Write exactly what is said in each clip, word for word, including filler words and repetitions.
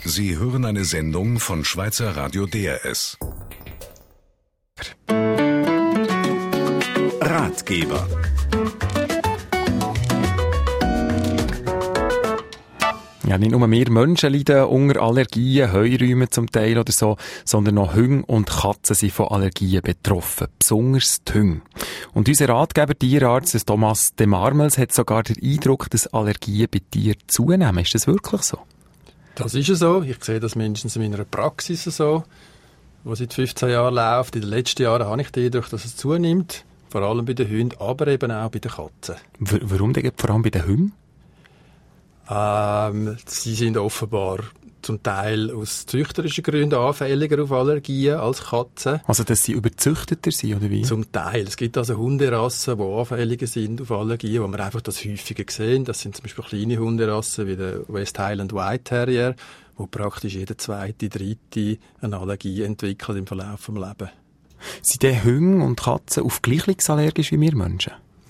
Sie hören eine Sendung von Schweizer Radio D R S. Ratgeber. Ja, nicht nur wir Menschen leiden unter Allergien, Heuräumen zum Teil oder so, sondern auch Hunde und Katzen sind von Allergien betroffen, besonders die Hunde. Und unser Ratgeber, Tierarzt Thomas de Marmels, hat sogar den Eindruck, dass Allergien bei Tieren zunehmen. Ist das wirklich so? Das ist so. Ich sehe das mindestens in meiner Praxis so, die seit fünfzehn Jahren läuft. In den letzten Jahren habe ich den Eindruck, dass es zunimmt, vor allem bei den Hunden, aber eben auch bei den Katzen. W- warum denn vor allem bei den Hunden? Ähm, sie sind offenbar zum Teil aus züchterischen Gründen anfälliger auf Allergien als Katzen. Also, dass sie überzüchteter sind, oder wie? Zum Teil. Es gibt also Hunderassen, die anfälliger sind auf Allergien, wo man einfach das häufiger sehen. Das sind zum Beispiel kleine Hunderassen wie der West Highland White Terrier, wo praktisch jeder zweite, dritte eine Allergie entwickelt im Verlauf des Lebens. Sind denn Hunde und Katzen auf gleich allergisch wie wir Menschen?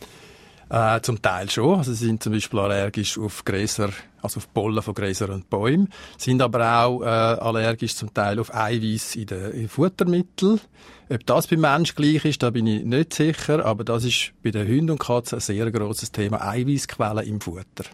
Äh, zum Teil schon. Also sie sind zum Beispiel allergisch auf Gräser, also auf Pollen von Gräsern und Bäumen. Sind aber auch äh, allergisch zum Teil auf Eiweiß in den in Futtermitteln. Ob das beim Menschen gleich ist, da bin ich nicht sicher. Aber das ist bei den Hunden und Katzen ein sehr grosses Thema. Eiweißquellen im Futter.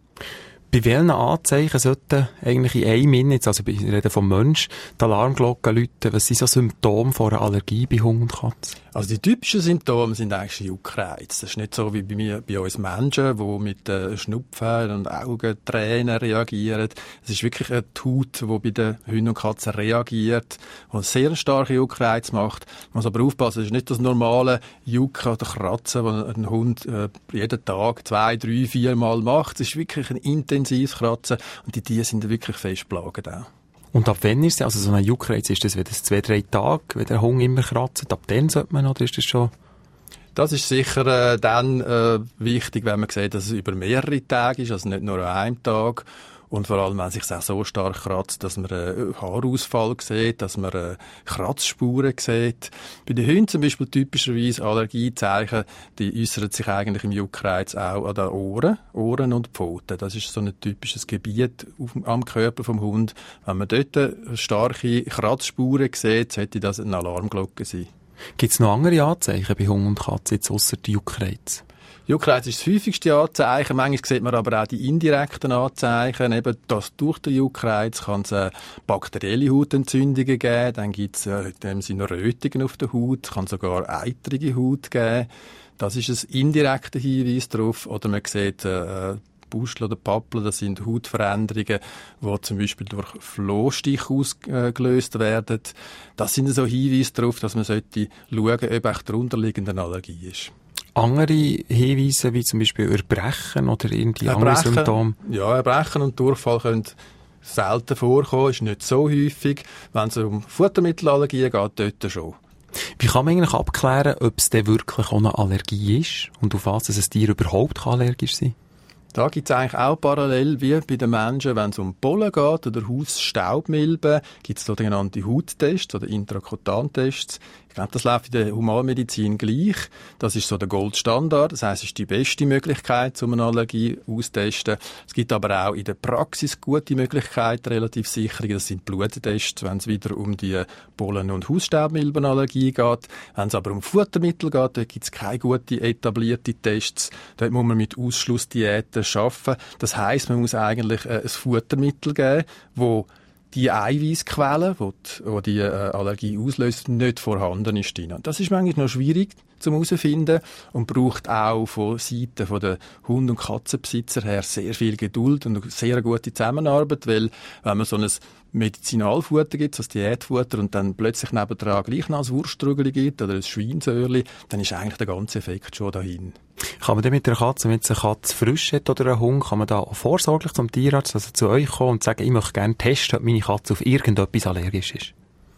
Bei welchen Anzeichen sollten eigentlich in einem Minute, also ich rede vom Mensch, die Alarmglocken läuten? Was sind so Symptome von einer Allergie bei Hund und Katze? Also die typischen Symptome sind eigentlich Juckreiz. Das ist nicht so wie bei, mir, bei uns Menschen, die mit äh, Schnupfen und Augentränen reagieren. Es ist wirklich eine Haut, die bei den Hunden und Katzen reagiert und sehr starke Juckreiz macht. Man muss aber aufpassen, es ist nicht das normale Jucken oder Kratzen, das ein Hund äh, jeden Tag zwei, drei, vier Mal macht. Es ist wirklich ein intensives Kratzen und die Tiere sind wirklich fest plagend auch. Und ab wann ist es, also so ein Juckreiz, ist das, wenn das zwei, drei Tage, wenn der Hund immer kratzt, ab dann sollte man, oder ist das schon? Das ist sicher äh, dann äh, wichtig, wenn man sieht, dass es über mehrere Tage ist, also nicht nur an einem Tag. Und vor allem, wenn es sich auch so stark kratzt, dass man äh, Haarausfall sieht, dass man äh, Kratzspuren sieht. Bei den Hunden zum Beispiel typischerweise Allergiezeichen, die äußern sich eigentlich im Juckreiz auch an den Ohren, Ohren und Pfoten. Das ist so ein typisches Gebiet auf, am Körper vom Hund. Wenn man dort starke Kratzspuren sieht, sollte das eine Alarmglocke sein. Gibt es noch andere Anzeichen bei Hund und Katze, jetzt ausser der Juckreiz? Juckreiz ist das häufigste Anzeichen. Manchmal sieht man aber auch die indirekten Anzeichen. Eben das durch den Juckreiz kann es äh, bakterielle Hautentzündungen geben. Dann gibt es äh, in dem Sinne Rötungen auf der Haut. Es kann sogar eitrige Haut geben. Das ist ein indirekter Hinweis darauf. Oder man sieht äh, Pusteln oder Pappeln, das sind Hautveränderungen, die zum Beispiel durch Flohstich ausgelöst werden. Das sind so Hinweise darauf, dass man sollte schauen, ob echt darunter liegende Allergie ist. Andere Hinweise, wie zum Beispiel Erbrechen oder irgendwie andere Symptome? Ja, Erbrechen und Durchfall können selten vorkommen, ist nicht so häufig. Wenn es um Futtermittelallergien geht, dort schon. Wie kann man eigentlich abklären, ob es denn wirklich auch eine Allergie ist und auf was ein Tier überhaupt allergisch sein kann? Da gibt es eigentlich auch parallel wie bei den Menschen, wenn es um Pollen geht oder Hausstaubmilben, gibt es sogenannte Hauttests oder Intrakutantests. Ich glaube, das läuft in der Humanmedizin gleich. Das ist so der Goldstandard. Das heisst, es ist die beste Möglichkeit, um eine Allergie auszutesten. Es gibt aber auch in der Praxis gute Möglichkeiten, relativ sichere. Das sind Bluttests, wenn es wieder um die Pollen- und Hausstaubmilbenallergie geht. Wenn es aber um Futtermittel geht, dort gibt es keine guten etablierten Tests. Dort muss man mit Ausschlussdiäten arbeiten. Das heisst, man muss eigentlich äh, ein Futtermittel geben, wo die Eiweißquelle, die die, die äh, Allergie auslöst, nicht vorhanden ist. Das ist manchmal noch schwierig zum herausfinden und braucht auch von Seiten der Hund- und Katzenbesitzer her sehr viel Geduld und eine sehr gute Zusammenarbeit, weil wenn man so ein Medizinalfutter gibt, so ein Diätfutter, und dann plötzlich nebendran gleich noch ein Wurststrügeli gibt oder ein Schweinsöhrli, dann ist eigentlich der ganze Effekt schon dahin. Kann man denn mit einer Katze, wenn es eine Katze frisch hat oder ein Hund, kann man da vorsorglich zum Tierarzt, also zu euch kommen und sagen, ich möchte gerne testen, ob meine Katze auf irgendetwas allergisch ist?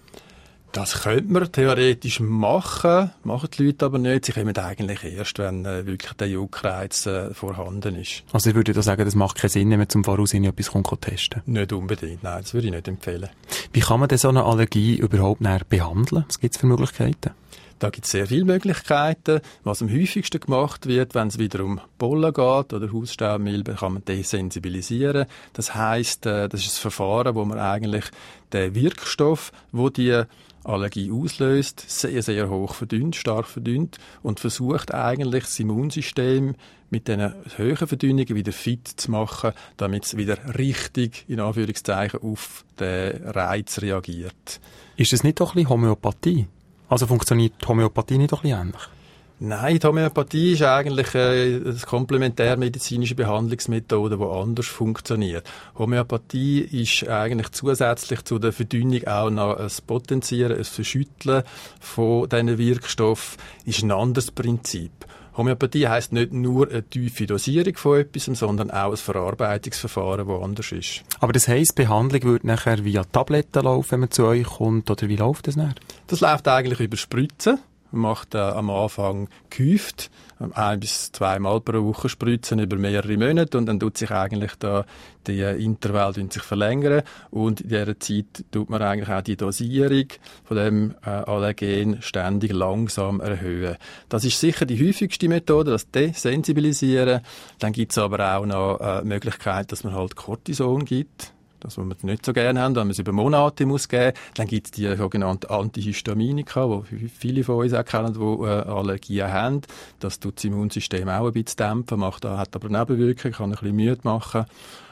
Das könnte man theoretisch machen, machen die Leute aber nicht. Sie kommen eigentlich erst, wenn äh, wirklich der Juckreiz äh, vorhanden ist. Also ich würde da sagen, das macht keinen Sinn, wenn man zum Voraus etwas kommt, testen. Nicht unbedingt, nein, das würde ich nicht empfehlen. Wie kann man denn so eine Allergie überhaupt näher behandeln? Was gibt es für Möglichkeiten? Da gibt es sehr viele Möglichkeiten. Was am häufigsten gemacht wird, wenn es wieder um Pollen geht oder Hausstaubmilben, kann man desensibilisieren. Das heisst, das ist ein Verfahren, wo man eigentlich den Wirkstoff, wo die Allergie auslöst, sehr, sehr hoch verdünnt, stark verdünnt und versucht eigentlich das Immunsystem mit diesen hohen Verdünnungen wieder fit zu machen, damit es wieder richtig, in Anführungszeichen, auf den Reiz reagiert. Ist das nicht doch ein bisschen Homöopathie? Also funktioniert die Homöopathie nicht doch ein bisschen ähnlich? Nein, die Homöopathie ist eigentlich äh, eine komplementärmedizinische Behandlungsmethode, die anders funktioniert. Homöopathie ist eigentlich zusätzlich zu der Verdünnung auch noch ein Potenzieren, ein Verschütteln von diesen Wirkstoffen, ist ein anderes Prinzip. Homöopathie heisst nicht nur eine tiefe Dosierung von etwas, sondern auch ein Verarbeitungsverfahren, das anders ist. Aber das heisst, die Behandlung würde nachher via Tabletten laufen, wenn man zu euch kommt, oder wie läuft das nachher? Das läuft eigentlich über Spritzen. Man macht äh, am Anfang gehäuft, ein bis zweimal pro Woche spritzen über mehrere Monate und dann tut sich eigentlich da die Intervalle sich verlängern und in dieser Zeit tut man eigentlich auch die Dosierung von dem äh, Allergen ständig langsam erhöhen. Das ist sicher die häufigste Methode, das Desensibilisieren. Dann gibt es aber auch noch äh, die Möglichkeit, dass man halt Cortison gibt. Das, was wir nicht so gerne haben, wenn man es über Monate muss geben. Dann gibt es die sogenannten Antihistaminika, die viele von uns auch kennen, die äh, Allergien haben. Das tut das Immunsystem auch ein bisschen dämpfen, macht, hat aber Nebenwirkungen, kann ein bisschen müde machen.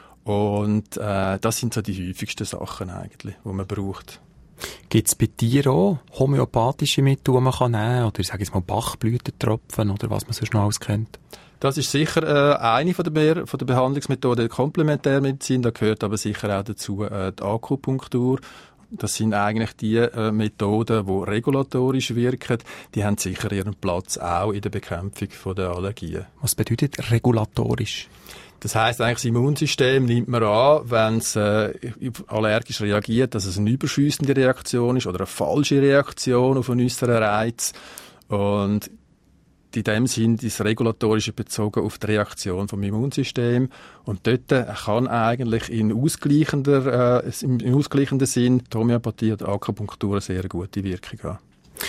Und äh, das sind so die häufigsten Sachen eigentlich, die man braucht. Gibt es bei dir auch homöopathische Mittel, die man kann nehmen kann? Oder ich sage jetzt mal Bachblütentropfen oder was man sonst noch alles kennt? Das ist sicher äh, eine von der, mehr, von der Behandlungsmethoden der Komplementärmedizin. Da gehört aber sicher auch dazu äh, die Akupunktur. Das sind eigentlich die äh, Methoden, die regulatorisch wirken. Die haben sicher ihren Platz auch in der Bekämpfung von der Allergien. Was bedeutet regulatorisch? Das heisst eigentlich, das Immunsystem nimmt man an, wenn es äh, allergisch reagiert, dass es eine überschüssende Reaktion ist oder eine falsche Reaktion auf einen äußeren Reiz. Und in dem Sinn ist das Regulatorische bezogen auf die Reaktion vom Immunsystem. Und dort kann eigentlich in ausgleichender, äh, im ausgleichenden Sinn die Homöopathie oder Akupunktur eine sehr gute Wirkung haben.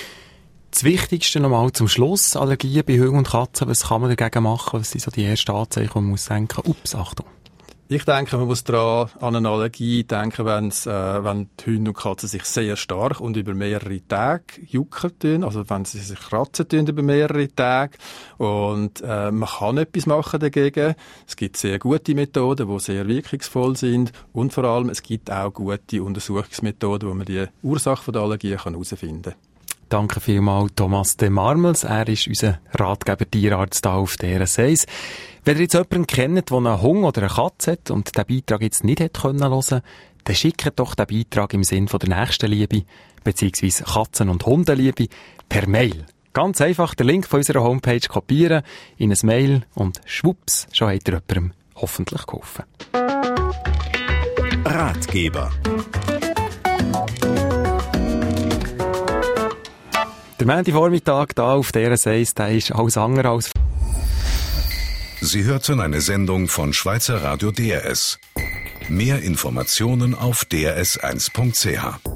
Das Wichtigste nochmal zum Schluss, Allergien bei Hunden und Katzen, was kann man dagegen machen? Was sind so die ersten Anzeichen, wo man muss denken, ups, Achtung. Ich denke, man muss daran an eine Allergie denken, wenn's, äh, wenn die Hunde und Katzen sich sehr stark und über mehrere Tage jucken tun, also wenn sie sich kratzen tun über mehrere Tage. Und äh, man kann etwas machen dagegen. Es gibt sehr gute Methoden, die sehr wirkungsvoll sind. Und vor allem, es gibt auch gute Untersuchungsmethoden, wo man die Ursache der Allergie herausfinden kann. Danke vielmals, Thomas de Marmels. Er ist unser Ratgeber Tierarzt hier auf D R S eins. Wenn ihr jetzt jemanden kennt, der einen Hund oder eine Katze hat und den Beitrag jetzt nicht hätte hören können, dann schickt doch den Beitrag im Sinn von der Nächstenliebe, beziehungsweise Katzen- und Hundeliebe, per Mail. Ganz einfach den Link von unserer Homepage kopieren, in ein Mail und schwupps, schon hat ihr jemandem hoffentlich geholfen. Ratgeber. Der Montagvormittag hier auf D R S eins, der ist alles andere als... Sie hörten eine Sendung von Schweizer Radio D R S. Mehr Informationen auf d r s eins punkt c h.